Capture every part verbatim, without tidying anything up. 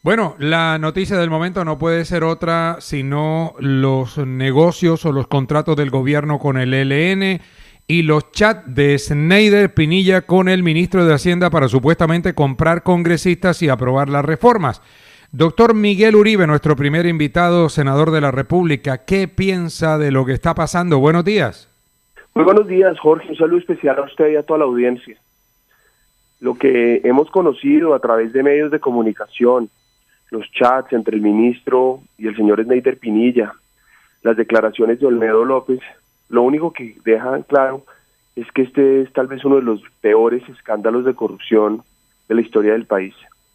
Bueno, la noticia del momento no puede ser otra sino los negocios o los contratos del gobierno con el E L N y los chats de Snyder Pinilla con el ministro de Hacienda para supuestamente comprar congresistas y aprobar las reformas. Doctor Miguel Uribe, nuestro primer invitado, senador de la República, ¿qué piensa de lo que está pasando? Buenos días. Muy buenos días, Jorge. Un saludo especial a usted y a toda la audiencia. Lo que hemos conocido a través de medios de comunicación, los chats entre el ministro y el señor Snyder Pinilla, las declaraciones de Olmedo López, lo único que dejan claro es que este es tal vez uno de los peores escándalos de corrupción de la historia del país.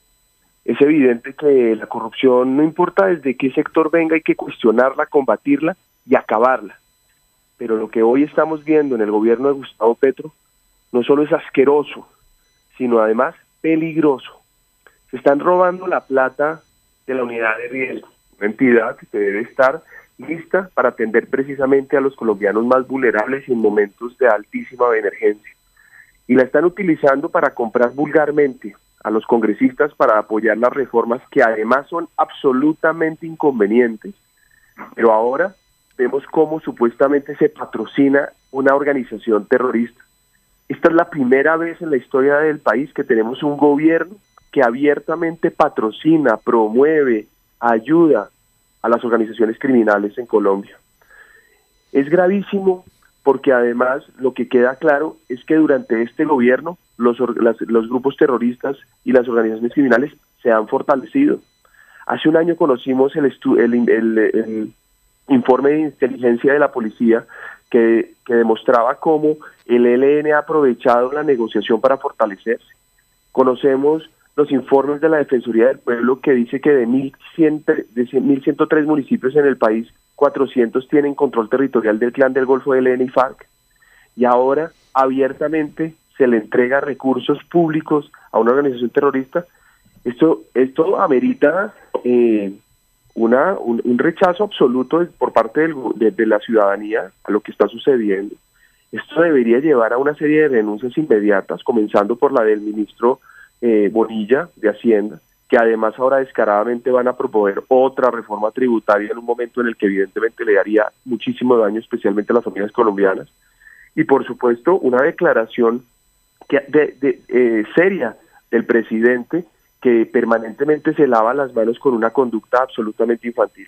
Es evidente que la corrupción no importa desde qué sector venga, hay que cuestionarla, combatirla y acabarla. Pero lo que hoy estamos viendo en el gobierno de Gustavo Petro no solo es asqueroso, sino además peligroso. Se están robando la plata de la unidad de riesgo, una entidad que debe estar lista para atender precisamente a los colombianos más vulnerables en momentos de altísima emergencia. Y la están utilizando para comprar vulgarmente a los congresistas para apoyar las reformas que además son absolutamente inconvenientes. Pero ahora vemos cómo supuestamente se patrocina una organización terrorista. Esta es la primera vez en la historia del país que tenemos un gobierno que abiertamente patrocina, promueve, ayuda a las organizaciones criminales en Colombia. Es gravísimo porque además lo que queda claro es que durante este gobierno los, las, los grupos terroristas y las organizaciones criminales se han fortalecido. Hace un año conocimos el, estu el, el, el informe de inteligencia de la policía que, que demostraba cómo el E L N ha aprovechado la negociación para fortalecerse. Conocemos los informes de la Defensoría del Pueblo que dice que de mil ciento tres municipios en el país, cuatrocientos tienen control territorial del Clan del Golfo, E L N y FARC. Y ahora abiertamente se le entrega recursos públicos a una organización terrorista. Esto, esto amerita eh, una, un, un rechazo absoluto por parte del, de, de la ciudadanía a lo que está sucediendo. Esto debería llevar a una serie de renuncias inmediatas, comenzando por la del ministro eh, Bonilla de Hacienda, que además ahora descaradamente van a proponer otra reforma tributaria en un momento en el que evidentemente le daría muchísimo daño, especialmente a las familias colombianas. Y por supuesto, una declaración que, de, de, eh, seria del presidente, que permanentemente se lava las manos con una conducta absolutamente infantil.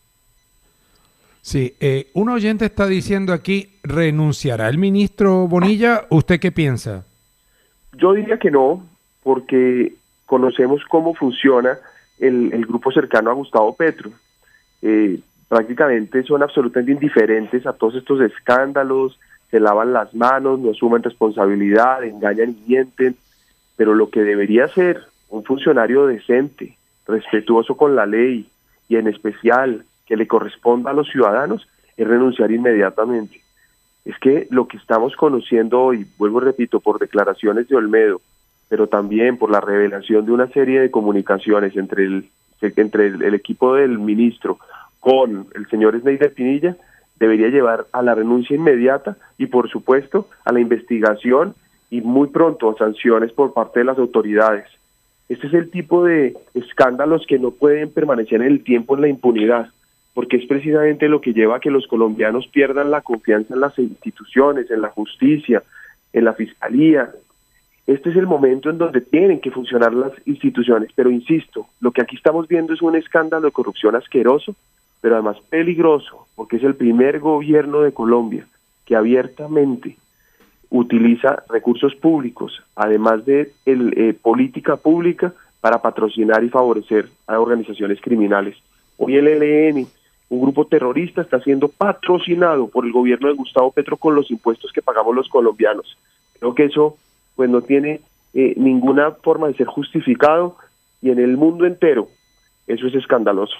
Sí, eh, un oyente está diciendo aquí, ¿renunciará el ministro Bonilla? ¿Usted qué piensa? Yo diría que no, porque conocemos cómo funciona el, el grupo cercano a Gustavo Petro. Eh, prácticamente son absolutamente indiferentes a todos estos escándalos, se lavan las manos, no asumen responsabilidad, engañan y mienten, pero lo que debería ser un funcionario decente, respetuoso con la ley y en especial que le corresponda a los ciudadanos es renunciar inmediatamente. Es que lo que estamos conociendo hoy, vuelvo y repito, por declaraciones de Olmedo, pero también por la revelación de una serie de comunicaciones entre el, entre el, el equipo del ministro con el señor Snyder Pinilla, debería llevar a la renuncia inmediata y por supuesto a la investigación y muy pronto a sanciones por parte de las autoridades. Este es el tipo de escándalos que no pueden permanecer en el tiempo en la impunidad, porque es precisamente lo que lleva a que los colombianos pierdan la confianza en las instituciones, en la justicia, en la fiscalía. Este es el momento en donde tienen que funcionar las instituciones, pero insisto, lo que aquí estamos viendo es un escándalo de corrupción asqueroso, pero además peligroso, porque es el primer gobierno de Colombia que abiertamente utiliza recursos públicos, además de el, eh, política pública, para patrocinar y favorecer a organizaciones criminales. Hoy el E L N, un grupo terrorista, está siendo patrocinado por el gobierno de Gustavo Petro con los impuestos que pagamos los colombianos. Creo que eso pues no tiene eh, ninguna forma de ser justificado y en el mundo entero eso es escandaloso.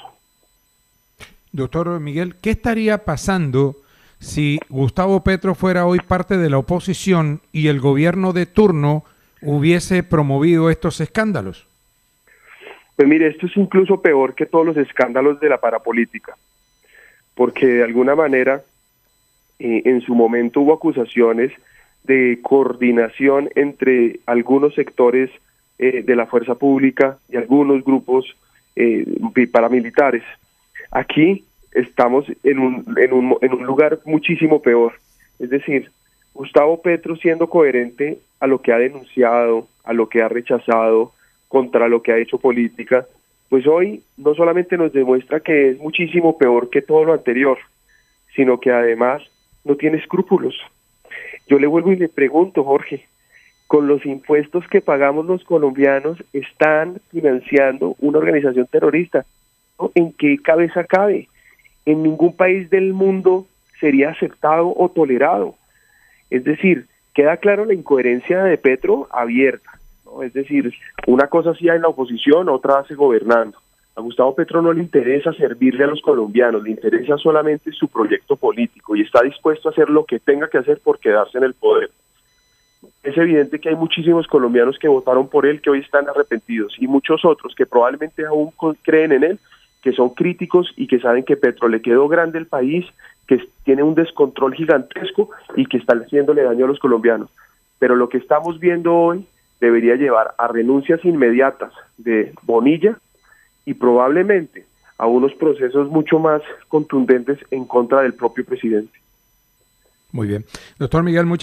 Doctor Miguel, ¿qué estaría pasando si Gustavo Petro fuera hoy parte de la oposición y el gobierno de turno hubiese promovido estos escándalos? Pues mire, esto es incluso peor que todos los escándalos de la parapolítica, porque de alguna manera eh, en su momento hubo acusaciones de coordinación entre algunos sectores eh, de la fuerza pública y algunos grupos eh, paramilitares. Aquí estamos en un, en, un, en un lugar muchísimo peor. Es decir, Gustavo Petro, siendo coherente a lo que ha denunciado, a lo que ha rechazado, contra lo que ha hecho política, pues hoy no solamente nos demuestra que es muchísimo peor que todo lo anterior, sino que además no tiene escrúpulos. Yo le vuelvo y le pregunto, Jorge, con los impuestos que pagamos los colombianos, están financiando una organización terrorista, ¿no? ¿En qué cabeza cabe? En ningún país del mundo sería aceptado o tolerado. Es decir, queda claro la incoherencia de Petro abierta, ¿no? Es decir, una cosa hacía en la oposición, otra hace gobernando. A Gustavo Petro no le interesa servirle a los colombianos, le interesa solamente su proyecto político y está dispuesto a hacer lo que tenga que hacer por quedarse en el poder. Es evidente que hay muchísimos colombianos que votaron por él que hoy están arrepentidos y muchos otros que probablemente aún creen en él, que son críticos y que saben que Petro le quedó grande el país, que tiene un descontrol gigantesco y que está haciéndole daño a los colombianos. Pero lo que estamos viendo hoy debería llevar a renuncias inmediatas de Bonilla y probablemente a unos procesos mucho más contundentes en contra del propio presidente. Muy bien. Doctor Miguel, muchas